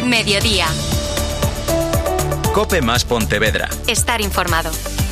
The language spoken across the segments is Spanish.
Mediodía. COPE más Pontevedra. Estar informado.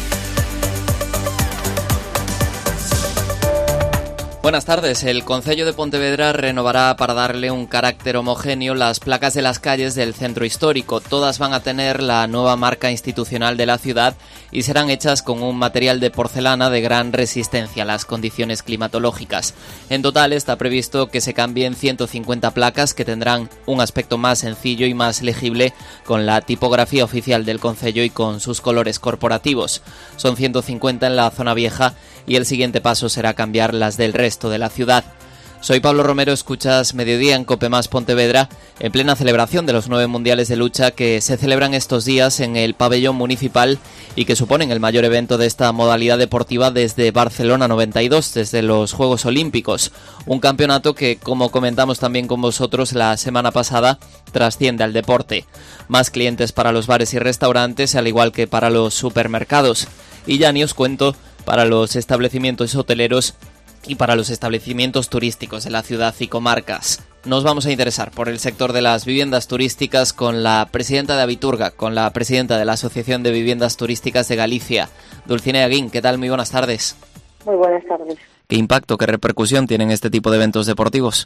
Buenas tardes. El Concello de Pontevedra renovará para darle un carácter homogéneo las placas de las calles del centro histórico. Todas van a tener la nueva marca institucional de la ciudad y serán hechas con un material de porcelana de gran resistencia a las condiciones climatológicas. En total está previsto que se cambien 150 placas que tendrán un aspecto más sencillo y más legible con la tipografía oficial del Concello y con sus colores corporativos. Son 150 en la zona vieja y el siguiente paso será cambiar las del resto de la ciudad. Soy Pablo Romero, escuchas Mediodía en COPE más Pontevedra, en plena celebración de los 9 mundiales de lucha que se celebran estos días en el pabellón municipal y que suponen el mayor evento de esta modalidad deportiva desde Barcelona 92, desde los Juegos Olímpicos. Un campeonato que, como comentamos también con vosotros la semana pasada, trasciende al deporte. Más clientes para los bares y restaurantes, al igual que para los supermercados. Y ya ni os cuento para los establecimientos hoteleros y para los establecimientos turísticos de la ciudad y comarcas. Nos vamos a interesar por el sector de las viviendas turísticas con la presidenta de Abiturga, con la presidenta de la Asociación de Viviendas Turísticas de Galicia, Dulcinea Guín. ¿Qué tal? Muy buenas tardes. Muy buenas tardes. ¿Qué impacto, qué repercusión tienen este tipo de eventos deportivos?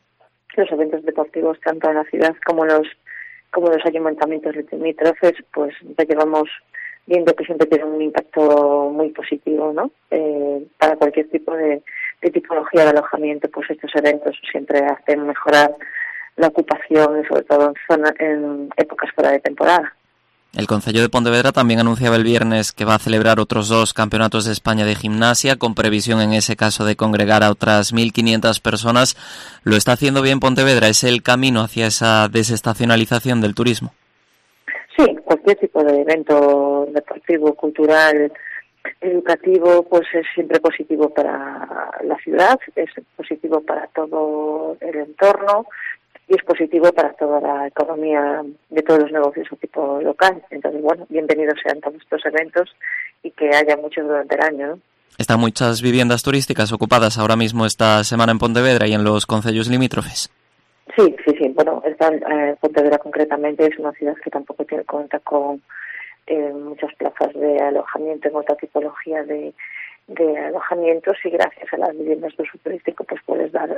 Los eventos deportivos, tanto en la ciudad como los ayuntamientos limítrofes, pues ya llevamos viendo que siempre tienen un impacto muy positivo, ¿no? Para cualquier tipo de tipología de alojamiento, pues estos eventos siempre hacen mejorar la ocupación, sobre todo en épocas fuera de temporada. El Concello de Pontevedra también anunciaba el viernes que va a celebrar otros 2 campeonatos de España de gimnasia, con previsión en ese caso de congregar a otras 1.500 personas. ¿Lo está haciendo bien Pontevedra? ¿Es el camino hacia esa desestacionalización del turismo? Sí, cualquier tipo de evento deportivo, cultural, educativo, pues es siempre positivo para la ciudad, es positivo para todo el entorno y es positivo para toda la economía de todos los negocios a tipo local. Entonces, bueno, bienvenidos sean todos estos eventos y que haya muchos durante el año, ¿no? ¿Están muchas viviendas turísticas ocupadas ahora mismo esta semana en Pontevedra y en los concellos limítrofes? Sí. Bueno, Pontevedra concretamente es una ciudad que tampoco cuenta con muchas plazas de alojamiento en otra tipología de alojamientos, y gracias a las viviendas de uso turístico pues puedes dar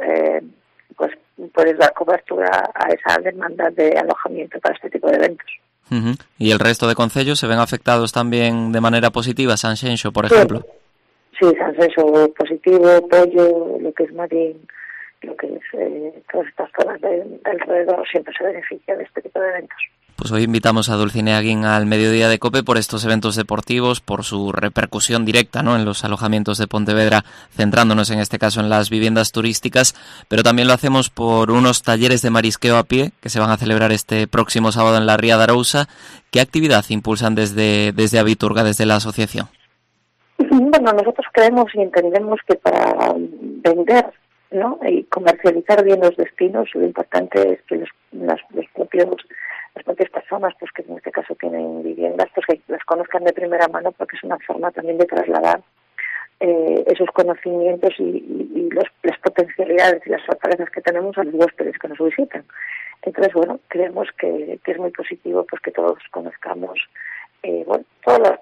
cobertura a esa demanda de alojamiento para este tipo de eventos. Uh-huh. ¿Y el resto de concellos se ven afectados también de manera positiva? Sanxenxo, por ejemplo. Sí, Sanxenxo positivo, Pollo, lo que es Marín, lo que es todas estas zonas de alrededor siempre se beneficia de este tipo de eventos. Pues hoy invitamos a Dulcinea Guín al Mediodía de COPE por estos eventos deportivos, por su repercusión directa, ¿no?, en los alojamientos de Pontevedra, centrándonos en este caso en las viviendas turísticas, pero también lo hacemos por unos talleres de marisqueo a pie que se van a celebrar este próximo sábado en la Ría de Arousa. ¿Qué actividad impulsan desde Abiturga, desde la asociación? Bueno, nosotros creemos y entendemos que para vender, ¿no?, y comercializar bien los destinos, lo importante es que las propias personas, pues que en este caso tienen viviendas, pues que las conozcan de primera mano, porque es una forma también de trasladar esos conocimientos y las potencialidades y las fortalezas que tenemos a los huéspedes que nos visitan. Entonces, bueno, creemos que es muy positivo pues que todos conozcamos toda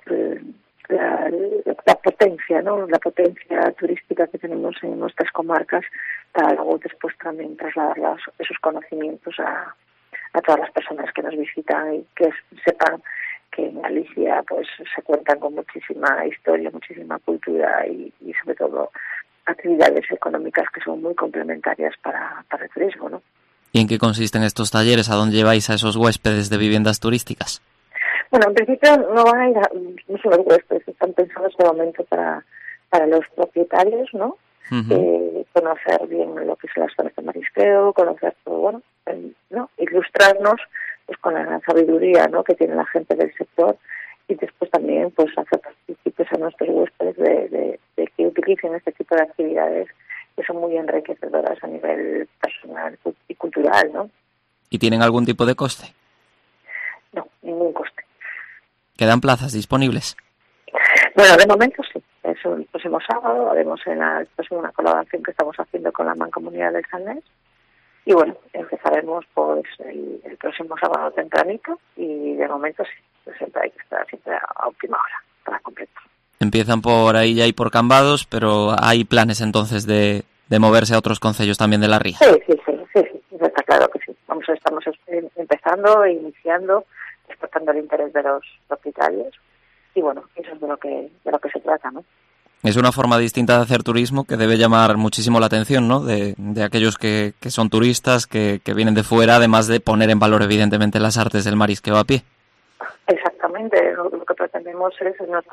la potencia, ¿no?, la potencia turística que tenemos en nuestras comarcas, para luego después también trasladar esos conocimientos a todas las personas que nos visitan y que sepan que en Galicia pues se cuentan con muchísima historia, muchísima cultura y sobre todo actividades económicas que son muy complementarias para el turismo, ¿no? ¿Y en qué consisten estos talleres? ¿A dónde lleváis a esos huéspedes de viviendas turísticas? Bueno, en principio no van a ir no son los huéspedes, están pensados de momento para los propietarios, ¿no? Uh-huh. Conocer bien lo que son las zonas de marisqueo, conocer todo, ¿no?, ilustrarnos pues con la sabiduría, ¿no?, que tiene la gente del sector, y después también pues hacer partícipes a nuestros huéspedes de que utilicen este tipo de actividades que son muy enriquecedoras a nivel personal y cultural, ¿no? ¿Y tienen algún tipo de coste? No, ningún coste. ¿Quedan plazas disponibles? Bueno, de momento sí. Eso el próximo sábado haremos en una colaboración que estamos haciendo con la Mancomunidad del Salnés, Y bueno, empezaremos pues el próximo sábado tempranito y de momento sí, pues siempre hay que estar siempre a última hora para completar. Empiezan por ahí ya y por Cambados, pero hay planes entonces de moverse a otros concellos también de la Ría. Sí, está claro que sí. Estamos empezando e iniciando, despertando el interés de los propietarios y bueno, eso es de lo que se trata, ¿no? Es una forma distinta de hacer turismo que debe llamar muchísimo la atención, ¿no? De aquellos que son turistas, que vienen de fuera, además de poner en valor evidentemente las artes del marisqueo a pie. Exactamente, lo que pretendemos es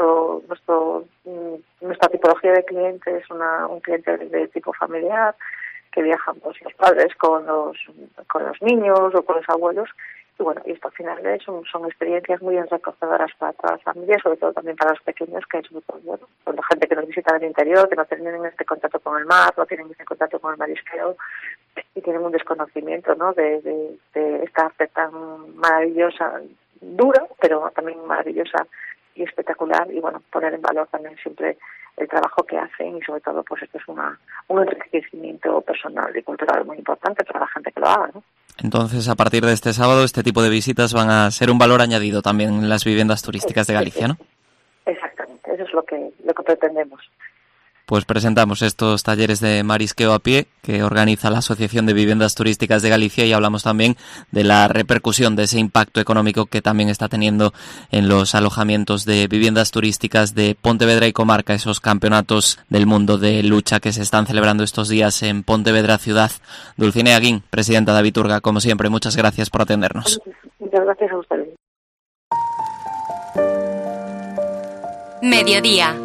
nuestra tipología de cliente es un cliente de tipo familiar que viajan pues los padres con los niños o con los abuelos y bueno, y esto al final son experiencias muy enriquecedoras para todas las familias, sobre todo también para los pequeños que es muy bueno, con la gente que nos visita del interior, que no tienen este contacto con el mar, no tienen este contacto con el marisqueo y tienen un desconocimiento, ¿no? de esta arte tan maravillosa, dura, pero también maravillosa y espectacular y bueno, poner en valor también siempre el trabajo que hacen y sobre todo pues esto es un enriquecimiento personal y cultural muy importante para la gente que lo haga, ¿no? Entonces, a partir de este sábado, este tipo de visitas van a ser un valor añadido también en las viviendas turísticas de Galicia, ¿no? Exactamente, eso es lo que pretendemos. Pues presentamos estos talleres de marisqueo a pie que organiza la Asociación de Viviendas Turísticas de Galicia y hablamos también de la repercusión de ese impacto económico que también está teniendo en los alojamientos de viviendas turísticas de Pontevedra y comarca, esos campeonatos del mundo de lucha que se están celebrando estos días en Pontevedra ciudad. Dulcinea Guín, presidenta de Abiturga, como siempre, muchas gracias por atendernos. Muchas gracias a ustedes. Mediodía.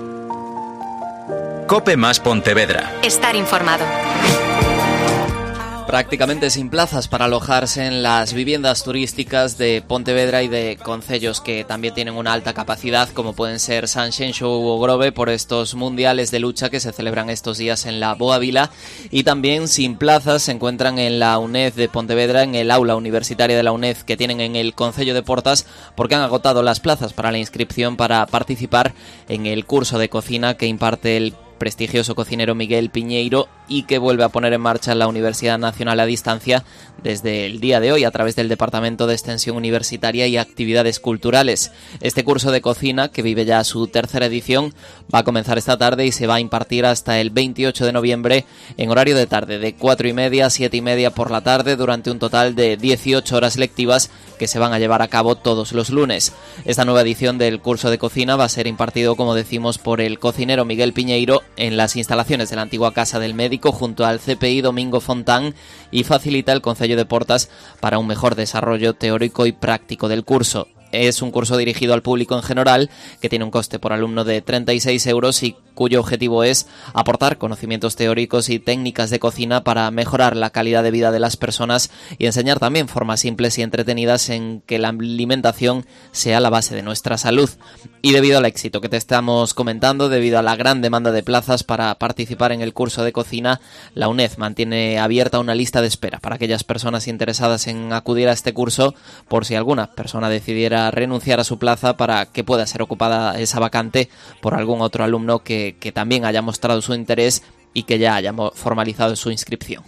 COPE más Pontevedra. Estar informado. Prácticamente sin plazas para alojarse en las viviendas turísticas de Pontevedra y de concellos que también tienen una alta capacidad, como pueden ser Sanxenxo o Grove, por estos mundiales de lucha que se celebran estos días en la Boa Vila. Y también sin plazas se encuentran en la UNED de Pontevedra, en el aula universitaria de la UNED que tienen en el concello de Portas, porque han agotado las plazas para la inscripción para participar en el curso de cocina que imparte el prestigioso cocinero Miguel Piñeiro y que vuelve a poner en marcha la Universidad Nacional a Distancia desde el día de hoy a través del Departamento de Extensión Universitaria y Actividades Culturales. Este curso de cocina, que vive ya su tercera edición, va a comenzar esta tarde y se va a impartir hasta el 28 de noviembre en horario de tarde, de 4:30 a 7:30 por la tarde, durante un total de 18 horas lectivas que se van a llevar a cabo todos los lunes. Esta nueva edición del curso de cocina va a ser impartido, como decimos, por el cocinero Miguel Piñeiro en las instalaciones de la antigua Casa del Médico junto al CPI Domingo Fontán y facilita el Concello de Portas para un mejor desarrollo teórico y práctico del curso. Es un curso dirigido al público en general que tiene un coste por alumno de 36 euros y cuyo objetivo es aportar conocimientos teóricos y técnicas de cocina para mejorar la calidad de vida de las personas y enseñar también formas simples y entretenidas en que la alimentación sea la base de nuestra salud. Y debido al éxito que te estamos comentando, debido a la gran demanda de plazas para participar en el curso de cocina, la UNED mantiene abierta una lista de espera para aquellas personas interesadas en acudir a este curso, por si alguna persona decidiera renunciar a su plaza para que pueda ser ocupada esa vacante por algún otro alumno que también haya mostrado su interés y que ya haya formalizado su inscripción.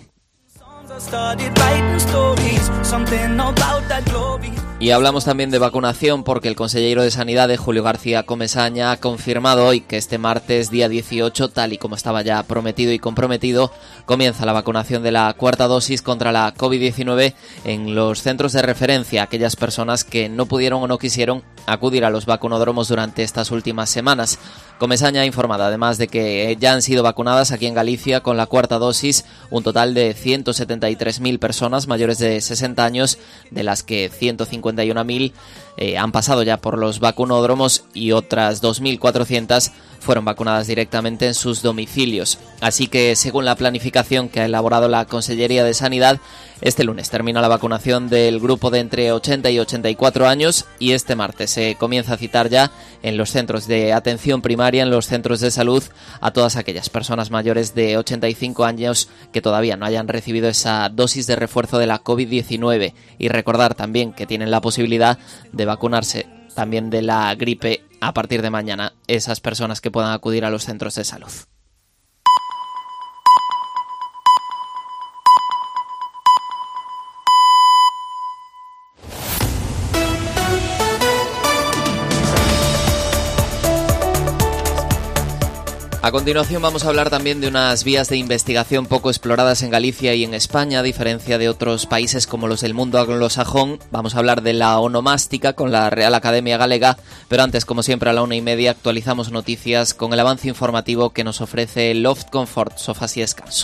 Y hablamos también de vacunación porque el consejero de Sanidade, Julio García Comesaña, ha confirmado hoy que este martes, día 18, tal y como estaba ya prometido y comprometido, comienza la vacunación de la cuarta dosis contra la COVID-19 en los centros de referencia, aquellas personas que no pudieron o no quisieron acudir a los vacunódromos durante estas últimas semanas. Comesaña ha informado además de que ya han sido vacunadas aquí en Galicia con la cuarta dosis un total de 173.000 personas mayores de 60 años, de las que 151.000 han pasado ya por los vacunódromos y otras 2.400 fueron vacunadas directamente en sus domicilios. Así que, según la planificación que ha elaborado la Consellería de Sanidad, este lunes termina la vacunación del grupo de entre 80 y 84 años y este martes se comienza a citar ya en los centros de atención primaria, en los centros de salud, a todas aquellas personas mayores de 85 años que todavía no hayan recibido esa dosis de refuerzo de la COVID-19. Y recordar también que tienen la posibilidad de vacunarse también de la gripe a partir de mañana, esas personas que puedan acudir a los centros de salud. A continuación vamos a hablar también de unas vías de investigación poco exploradas en Galicia y en España, a diferencia de otros países como los del mundo anglosajón. Vamos a hablar de la onomástica con la Real Academia Galega, pero antes, como siempre, a la 1:30 actualizamos noticias con el avance informativo que nos ofrece Loft Comfort, sofás y descanso.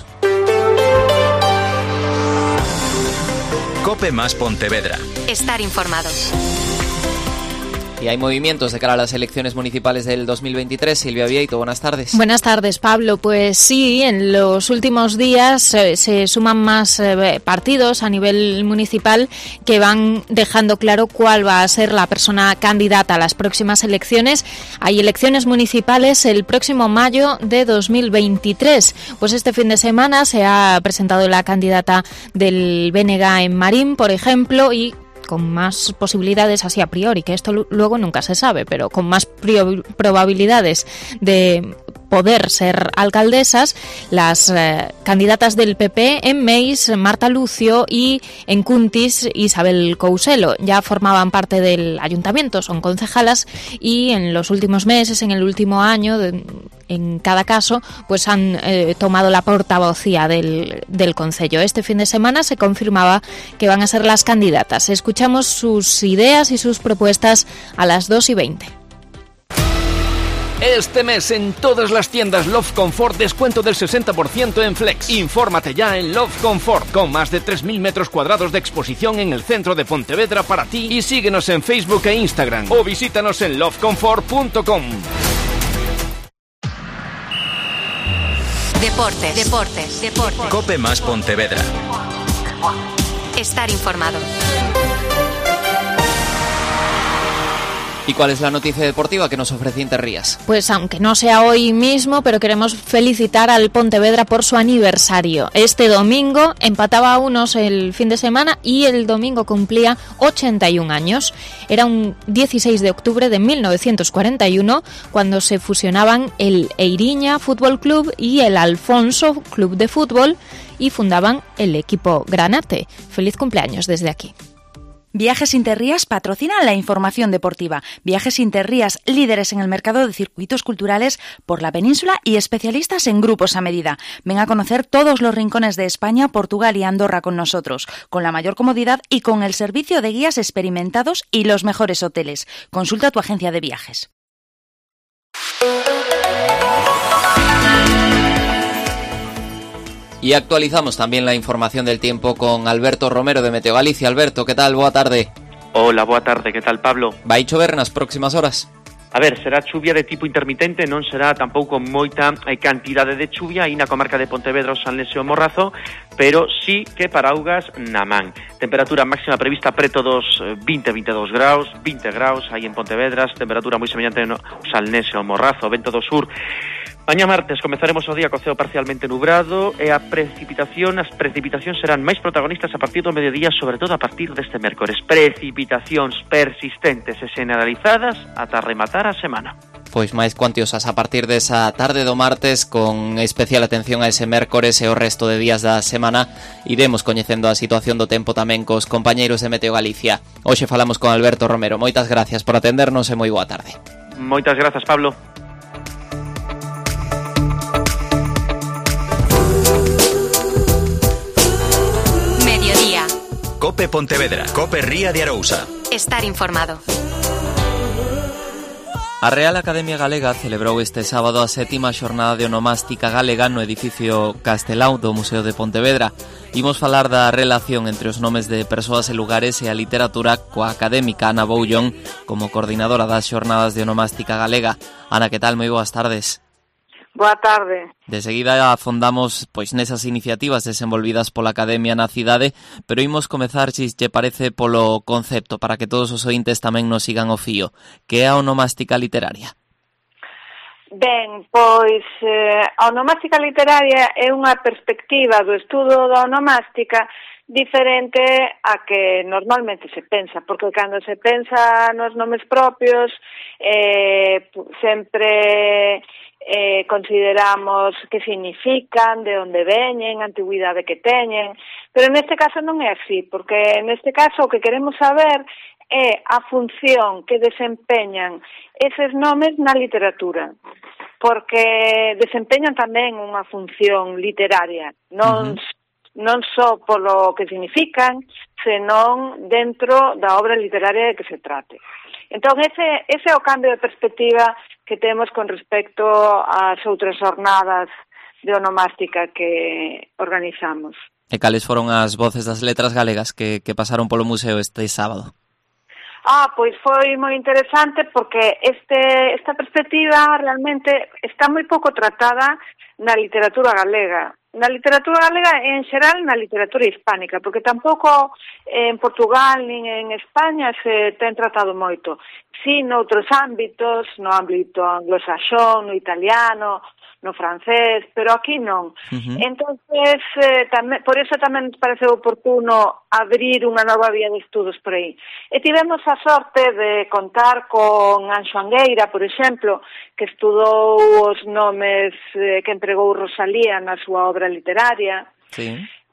COPE más Pontevedra. Estar informados. Y hay movimientos de cara a las elecciones municipales del 2023. Silvia Vieito, buenas tardes. Buenas tardes, Pablo. Pues sí, en los últimos días se suman más partidos a nivel municipal que van dejando claro cuál va a ser la persona candidata a las próximas elecciones. Hay elecciones municipales el próximo mayo de 2023. Pues este fin de semana se ha presentado la candidata del BNG en Marín, por ejemplo, y con más posibilidades, así a priori, que esto luego nunca se sabe, pero con más probabilidades de poder ser alcaldesas, las candidatas del PP en Meis, Marta Lucio, y en Cuntis, Isabel Couselo. Ya formaban parte del ayuntamiento, son concejalas, y en los últimos meses, en el último año, en cada caso, pues han tomado la portavocía del concello. Este fin de semana se confirmaba que van a ser las candidatas. Escuchamos sus ideas y sus propuestas a las 2:20. Este mes en todas las tiendas Love Comfort descuento del 60% en Flex. Infórmate ya en Love Comfort, con más de 3.000 metros cuadrados de exposición en el centro de Pontevedra para ti, y síguenos en Facebook e Instagram o visítanos en lovecomfort.com. Deportes. COPE más Pontevedra. Estar informado. ¿Y cuál es la noticia deportiva que nos ofrece Interrías? Pues aunque no sea hoy mismo, pero queremos felicitar al Pontevedra por su aniversario. Este domingo empataba a unos el fin de semana y el domingo cumplía 81 años. Era un 16 de octubre de 1941 cuando se fusionaban el Eiriña Fútbol Club y el Alfonso Club de Fútbol y fundaban el equipo Granate. Feliz cumpleaños desde aquí. Viajes Interrías patrocinan la información deportiva. Viajes Interrías, líderes en el mercado de circuitos culturales por la península y especialistas en grupos a medida. Ven a conocer todos los rincones de España, Portugal y Andorra con nosotros, con la mayor comodidad y con el servicio de guías experimentados y los mejores hoteles. Consulta tu agencia de viajes. Y actualizamos también la información del tiempo con Alberto Romero de Meteo Galicia. Alberto, ¿qué tal? Boa tarde. Hola, boa tarde, que tal, Pablo? Vai chover nas próximas horas? A ver, será chuvia de tipo intermitente, non será tampouco moita cantidade de chuvia aí na comarca de Pontevedra, o Salnés e o Morrazo, pero sí que paraugas na man. Temperatura máxima prevista preto dos 20-22 graus, 20 graus aí en Pontevedra, temperatura moi semellante no Salnés e o Morrazo, vento do sur. Mañá martes comezaremos o día co ceo parcialmente nubrado e as precipitacións serán máis protagonistas a partir do mediodía, sobre todo a partir deste mércores. Precipitacións persistentes e generalizadas ata rematar a semana. Pois máis cuantiosas a partir desa tarde do martes, con especial atención a ese mércores e o resto de días da semana. Iremos coñecendo a situación do tempo tamén cos compañeiros de Meteo Galicia. Hoxe falamos con Alberto Romero. Moitas gracias por atendernos e moi boa tarde. Moitas grazas, Pablo. COPE Pontevedra. COPE Ría de Arousa. Estar informado. A Real Academia Galega celebrou este sábado a 7ª xornada de onomástica galega no edificio Castelao do Museo de Pontevedra. Imos falar da relación entre os nomes de persoas e lugares e a literatura coa académica Ana Boullón como coordinadora das xornadas de onomástica galega. Ana, que tal? Moi boas tardes. Boa tarde. De seguida afondamos pois nesas iniciativas desenvolvidas pola Academia na cidade, pero imos comezar, se lle parece, polo concepto, para que todos os ointes tamén nos sigan o fío, que é a onomástica literaria. Ben, pois a onomástica literaria é unha perspectiva do estudo da onomástica diferente a que normalmente se pensa, porque cando se pensa nos nomes propios sempre consideramos que significan, de onde veñen, a antigüidade que teñen, pero neste caso non é así, porque neste caso o que queremos saber é a función que desempeñan eses nomes na literatura. porque desempeñan tamén unha función literaria, non só polo que significan, senón dentro da obra literaria de que se trate. Entón, ese é o cambio de perspectiva que temos con respecto ás outras jornadas de onomástica que organizamos. E cales foron as voces das letras galegas que pasaron polo museo este sábado? Pois foi moi interesante porque esta perspectiva realmente está moi pouco tratada na literatura galega. Na literatura galega e, en xeral, na literatura hispánica, porque tampouco en Portugal nin en España se ten tratado moito. Si, noutros ámbitos, no ámbito anglosaxón, no italiano, no francés, pero aquí non. Entonces, por eso tamén nos parece oportuno abrir unha nova vía de estudos por aí. E tivemos a sorte de contar con Anxo Angueira, por exemplo, que estudou os nomes que empregou Rosalía na súa obra literaria. Sí.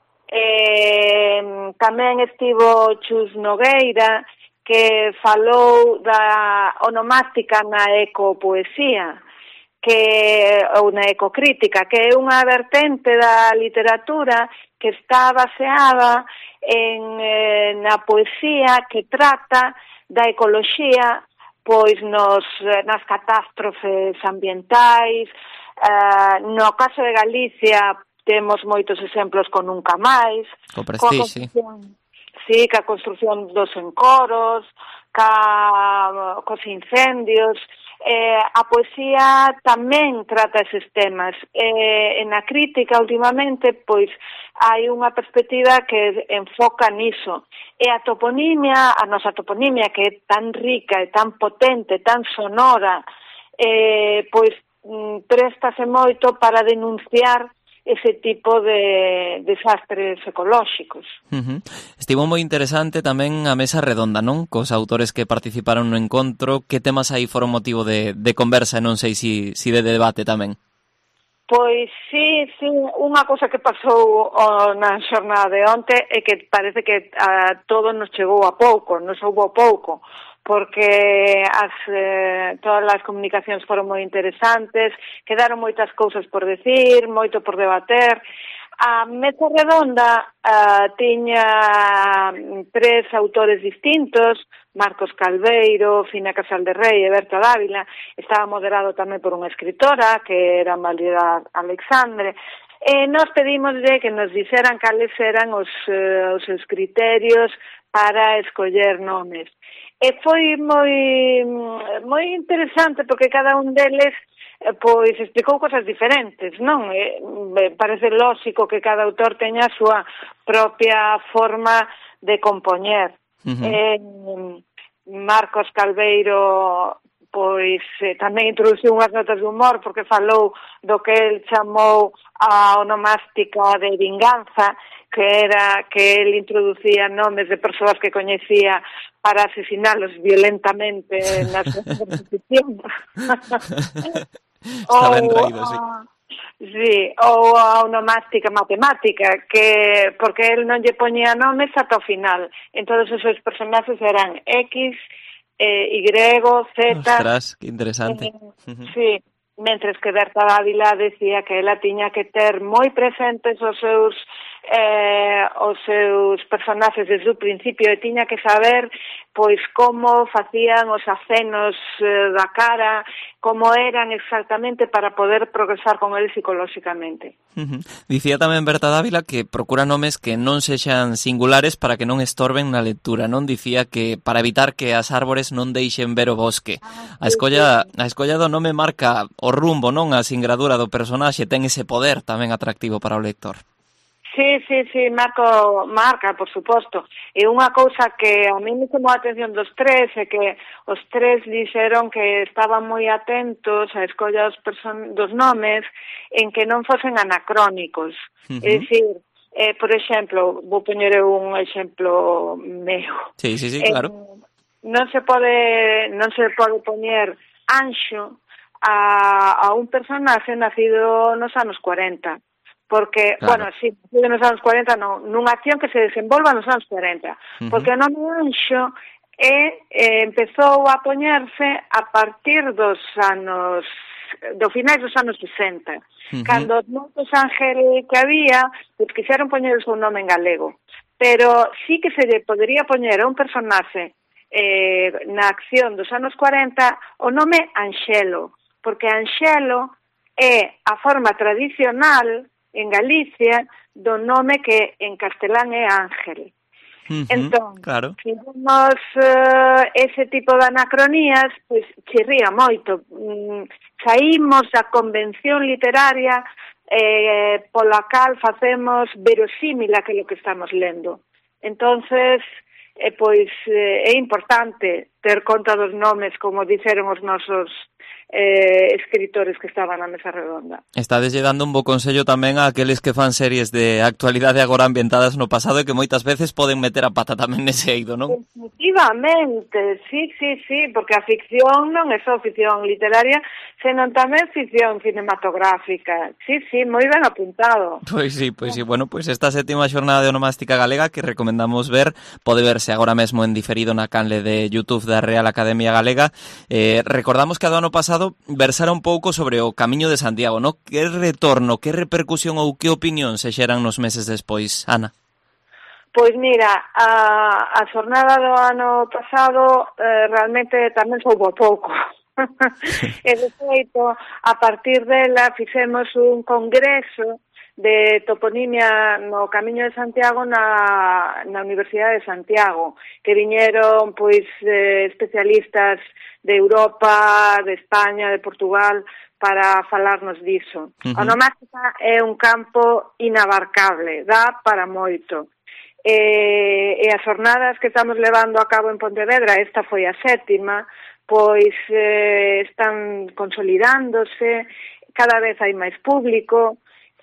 Tamén estivo Chus Nogueira, que falou da onomástica na ecopoesía, ou na ecocrítica, que é unha vertente da literatura que está baseada na poesía que trata da ecoloxía, pois nas catástrofes ambientais. No caso de Galicia temos moitos exemplos con Nunca Máis, co Prestige, sí, ca construción dos encoros, cos incendios. A poesía tamén trata eses temas. Na crítica, últimamente, pois hai unha perspectiva que enfoca niso. E a nosa toponimia, que é tan rica e tan potente, tan sonora, pois préstase moito para denunciar ese tipo de desastres ecolóxicos. Estivo moi interesante tamén a mesa redonda, non? Cos autores que participaron no encontro, que temas aí foron motivo de conversa, non sei si de debate tamén. Pois sí, unha cousa que pasou na xornada de onte é que parece que a todo nos chegou a pouco, nos houbo pouco, porque todas as comunicacións foron moi interesantes, quedaron moitas cousas por decir, moito por debater. A mesa redonda tiña 3 autores distintos, Marcos Calveiro, Fina Casal de Rei e Berta Dávila. Estaba moderado tamén por unha escritora, que era Malida Alexandre. Nos pedimoslle que nos dixeran cales eran os seus criterios para escoller nomes. E foi moi interesante porque cada un deles pois explicou cosas diferentes, non? Parece lóxico que cada autor teña a súa propia forma de compoñer. Marcos Calveiro pois tamén introduciu unhas notas de humor porque falou do que el chamou a onomástica de vinganza, que era que el introducía nomes de persoas que coñecía para asesinalos violentamente na súa constitución. Está ben traído, sí. Sí, ou a onomástica matemática, que porque el non lle poñía nomes ata o final. Entón, os seus personaxes eran X, Y, Z... Ostras, que interesante. Sí, mentres que Berta Dávila decía que ela tiña que ter moi presentes os seus personaxes desde o principio e tiña que saber pois como facían os acenos da cara, como eran exactamente para poder progresar con eles psicolóxicamente. Dicía tamén Berta Dávila que procura nomes que non sexan singulares para que non estorben na lectura, non? Dicía que para evitar que as árbores non deixen ver o bosque. A escolla do nome marca o rumbo, non? A singradura do personaxe ten ese poder tamén atractivo para o lector. Sí, marca, por suposto. E unha cousa que a mí me chamou a atención dos 3 é que os 3 dixeron que estaban moi atentos á escolla dos nomes en que non fosen anacrónicos. É dicir, por exemplo, vou poñer un exemplo meu. Sí, claro. Non se pode poñer Anxo a un personaxe nacido nos anos 40. Porque, claro. Bueno, sí, nos anos 40 non, nunha acción que se desenvolva nos anos 40, porque o nome Anxo empezou a poñerse a partir dos anos do finais dos anos 60. Cando os Montes Ángel que había, pues quixeron poñer o seu nome en galego. Pero sí que se lle podería poñer a un personaje na acción dos anos 40 o nome Anxelo, porque Anxelo é a forma tradicional en Galicia do nome que en castelán é Ángel. Entón, claro. Se vemos ese tipo de anacronías, pois chirría moito. Saímos da convención literaria pola cal facemos verosímil aquilo que estamos lendo. Entonces, pois é importante ter conta dos nomes, como dixeron os nosos escritores que estaban na mesa redonda. Estades lle dando un bo consello tamén a aqueles que fan series de actualidade agora ambientadas no pasado e que moitas veces poden meter a pata tamén nese eido, non? Definitivamente, sí, porque a ficción non é só ficción literaria, senón tamén ficción cinematográfica. Sí, moi ben apuntado. Pois sí, bueno, pois esta sétima xornada de onomástica galega que recomendamos ver, pode verse agora mesmo en diferido na canle de YouTube da Real Academia Galega. Recordamos que do ano pasado versara un pouco sobre o Camiño de Santiago, no? Que retorno, que repercusión ou que opinión se xeran nos meses despois, Ana? Pois mira, a xornada do ano pasado realmente tamén soubo pouco. E de feito, a partir dela fixemos un congreso de toponimia no Camiño de Santiago na Universidade de Santiago, que viñeron pois especialistas de Europa, de España, de Portugal, para falarnos diso. A onomástica é un campo inabarcable, dá para moito. E as jornadas que estamos levando a cabo en Pontevedra, esta foi a sétima, pois están consolidándose, cada vez hai máis público,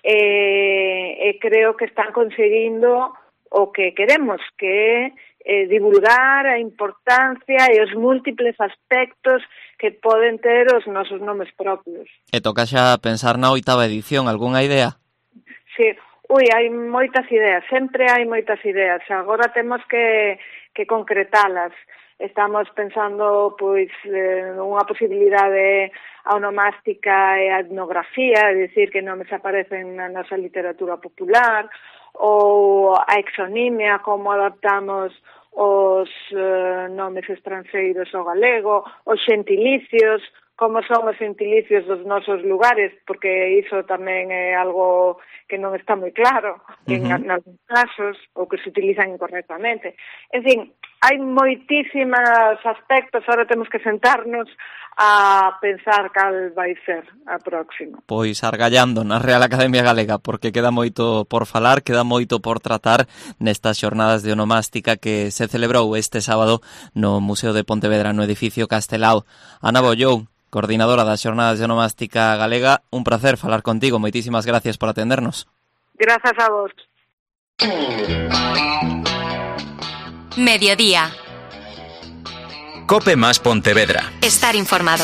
e creo que están conseguindo o que queremos, que é divulgar a importancia e os múltiples aspectos que poden ter os nosos nomes propios. E toca xa pensar na 8ª edición, algunha idea? Sí, hai moitas ideas, sempre hai moitas ideas, agora temos que concretalas. Estamos pensando pois unha posibilidade a onomástica e a etnografía, é dicir, que nomes aparecen na nosa literatura popular, ou a exonimia, como adaptamos os nomes estranxeiros ao galego, os xentilicios, como son os xentilicios dos nosos lugares, porque iso tamén é algo que non está moi claro en algúns casos, ou que se utilizan incorrectamente. En fin, hai moitísimos aspectos, ahora temos que sentarnos a pensar cal vai ser a próxima. Pois argallando na Real Academia Galega, porque queda moito por falar, queda moito por tratar nestas xornadas de onomástica que se celebrou este sábado no Museo de Pontevedra, no edificio Castelao. Ana Bollou, coordinadora das xornadas de onomástica galega, un placer falar contigo, moitísimas gracias por atendernos. Grazas a vos. Mediodía. COPE más Pontevedra. Estar informado.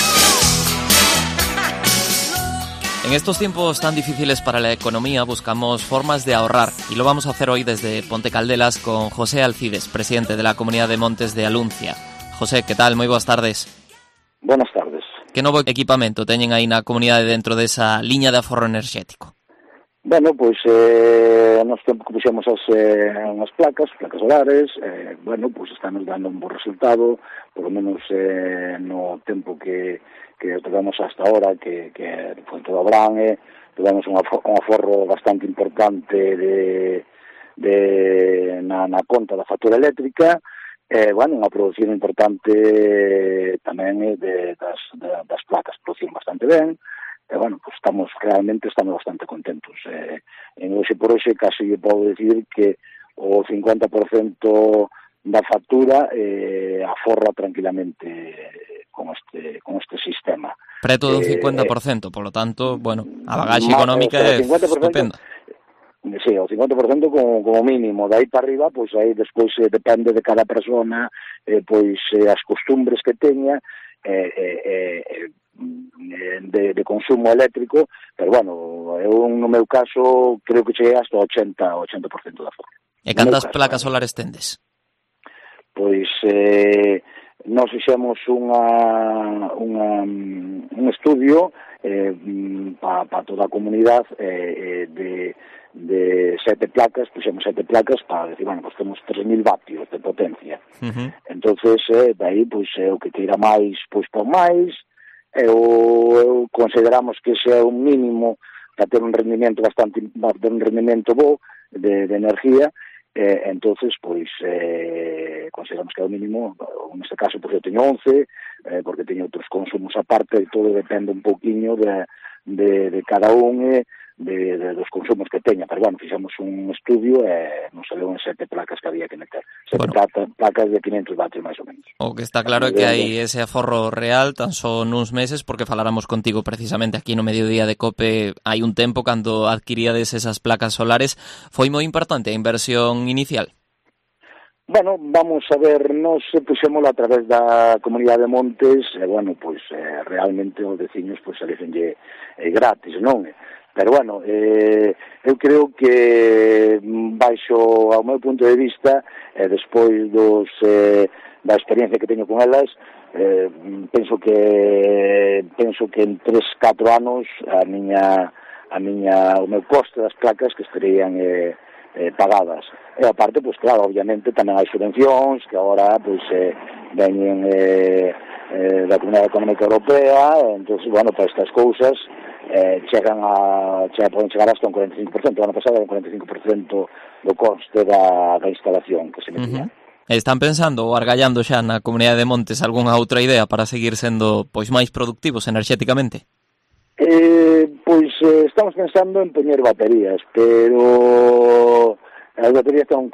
En estos tiempos tan difíciles para la economía buscamos formas de ahorrar y lo vamos a hacer hoy desde Ponte Caldelas con José Alcides, presidente de la Comunidad de Montes de Aluncia. José, ¿qué tal? Moi boas tardes. Buenas tardes. Que novo equipamento teñen aí na comunidade dentro desa liña de aforro enerxético? Bueno, pois nos tempo que puxemos unhas placas solares, bueno, pois estamos dando un bo resultado, por lo menos no tempo que tivemos hasta ahora, que foi todo Abrán, tivemos un aforro bastante importante na conta da factura eléctrica, bueno, unha produción importante tamén das placas, producción bastante ben, bueno, pues estamos bastante contentos. En hoxe por hoxe casi podo decir que o 50% da factura aforra tranquilamente con este sistema. Preto dun 50%, por lo tanto, bueno, a bagaxe económica é estupenda. Sí, o 50% como mínimo, de aí para arriba, pois aí despois depende de cada persona, pois as costumbres que teña, de consumo eléctrico, pero bueno, eu no meu caso creo que cheguei hasta 80% da forma. E cantas placas solares tendes? Pois nós fixemos un estudio para toda a comunidade de 7 placas, puxemos 7 placas para decir, bueno, pues temos 3.000 vatios de potencia. Entonces, daí, pois, o que queira máis, pois, por máis, consideramos que ese é un mínimo para ter un rendimento bo de energía. Entonces, pois, consideramos que é o mínimo. Neste caso, pois, eu teño 11, porque teño outros consumos aparte, e todo depende un pouquiño de cada un, dos consumos que teña. Pero, bueno, fixemos un estudio e nos saleu en 7 placas que había que meter. 7 placas de 500 vatios, máis ou menos. O que está claro é que hai ese aforro real tan só nuns meses, porque faláramos contigo precisamente aquí no Mediodía de COPE hai un tempo cando adquiríades esas placas solares. Foi moi importante a inversión inicial? Bueno, vamos a ver, nos puxémoslo a través da Comunidade de Montes, bueno, pois realmente os veciños pois salécenlle gratis, non? Pero, bueno, eu creo que baixo ao meu punto de vista, despois da experiencia que teño con elas, penso que en 3-4 anos o meu coste das placas que estarían pagadas. E aparte, pois claro, obviamente tamén hai subvencións que agora pois veñen da Comunidade Económica Europea, entonces, bueno, para estas cousas poden chegar hasta un 45%. O ano pasado era un 45% do coste da instalación que se metía. Están pensando ou argallando xa na Comunidade de Montes algunha outra idea para seguir sendo pois máis productivos enerxéticamente? Pois estamos pensando en poñer baterías, pero as baterías ten un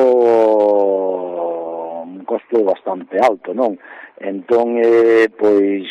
costo bastante alto, non? Entón, pois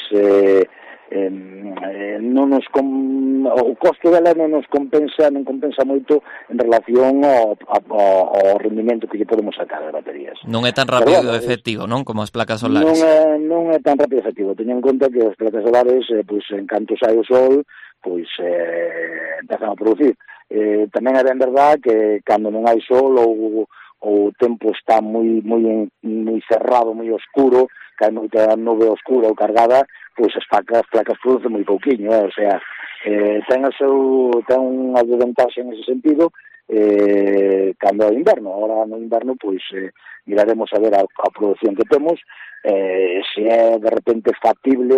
o costo dela non compensa moito en relación ao rendimento que lle podemos sacar das baterías. Non é tan rápido e efectivo, non? Como as placas solares. Non é tan rápido e efectivo. Teñen en conta que as placas solares, pois, en canto sai o sol, pois empezan a producir. Tamén é ben verdad que cando non hai sol ou o tempo está moi cerrado, moi oscuro, que hai moita nube oscura ou cargada, pois as placas producen moi pouquiño, o sea, ten unha desventaxe en ese sentido cando é inverno. Ahora no inverno, pois, miraremos a ver a produción que temos, se é de repente factible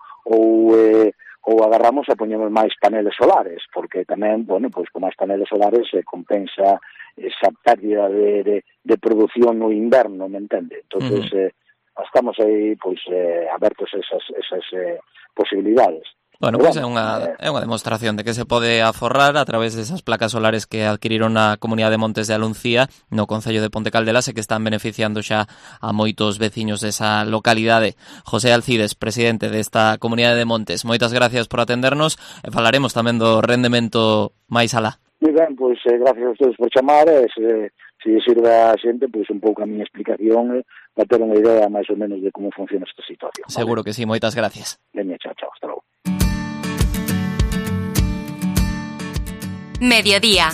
ou agarramos a poñemos máis paneles solares, porque tamén, bueno, pois con máis paneles solares se compensa esa pérdida de produción no inverno, me entende? Entonces, estamos aí, pois, abertos a esas posibilidades. Bueno, pois é unha demostración de que se pode aforrar a través desas placas solares que adquiriron na Comunidade de Montes de Aluncía, no concello de Ponte Caldelas, e que están beneficiando xa a moitos veciños desa localidade. José Alcides, presidente desta Comunidade de Montes, moitas gracias por atendernos e falaremos tamén do rendemento máis alá. Moi ben, pois gracias a ustedes por chamar, se sirve a xente, pois un pouco a miña explicación para ter unha idea máis ou menos de como funciona esta situación. Seguro que sí, moitas gracias. Veña, chao, hasta logo. Mediodía.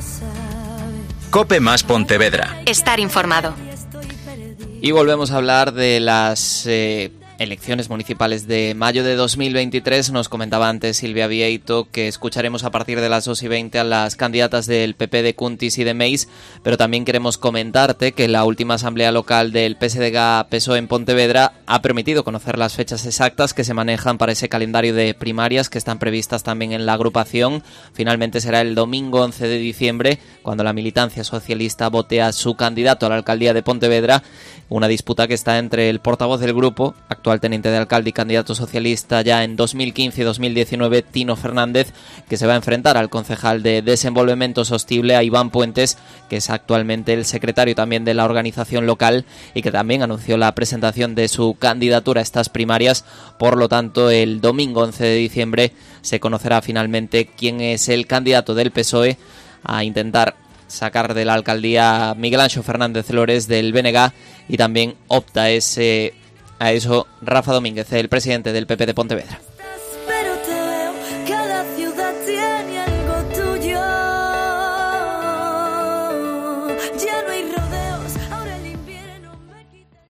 COPE más Pontevedra. Estar informado. Y volvemos a hablar de las elecciones municipales de mayo de 2023. Nos comentaba antes Silvia Vieito que escucharemos a partir de las 2:20 a las candidatas del PP de Cuntis y de Meis, pero también queremos comentarte que la última asamblea local del PSDG-PSOE en Pontevedra ha permitido conocer las fechas exactas que se manejan para ese calendario de primarias que están previstas también en la agrupación. Finalmente será el domingo 11 de diciembre cuando la militancia socialista vote a su candidato a la alcaldía de Pontevedra, una disputa que está entre el portavoz del grupo, actual teniente de alcalde y candidato socialista ya en 2015 y 2019, Tino Fernández, que se va a enfrentar al concejal de Desenvolvemento Sostible, a Iván Puentes, que es actualmente el secretario también de la organización local y que también anunció la presentación de su candidatura a estas primarias. Por lo tanto, el domingo 11 de diciembre se conocerá finalmente quién es el candidato del PSOE a intentar sacar de la alcaldía Miguel Anxo Fernández Lores del BNG, y también opta a eso Rafa Domínguez, el presidente del PP de Pontevedra.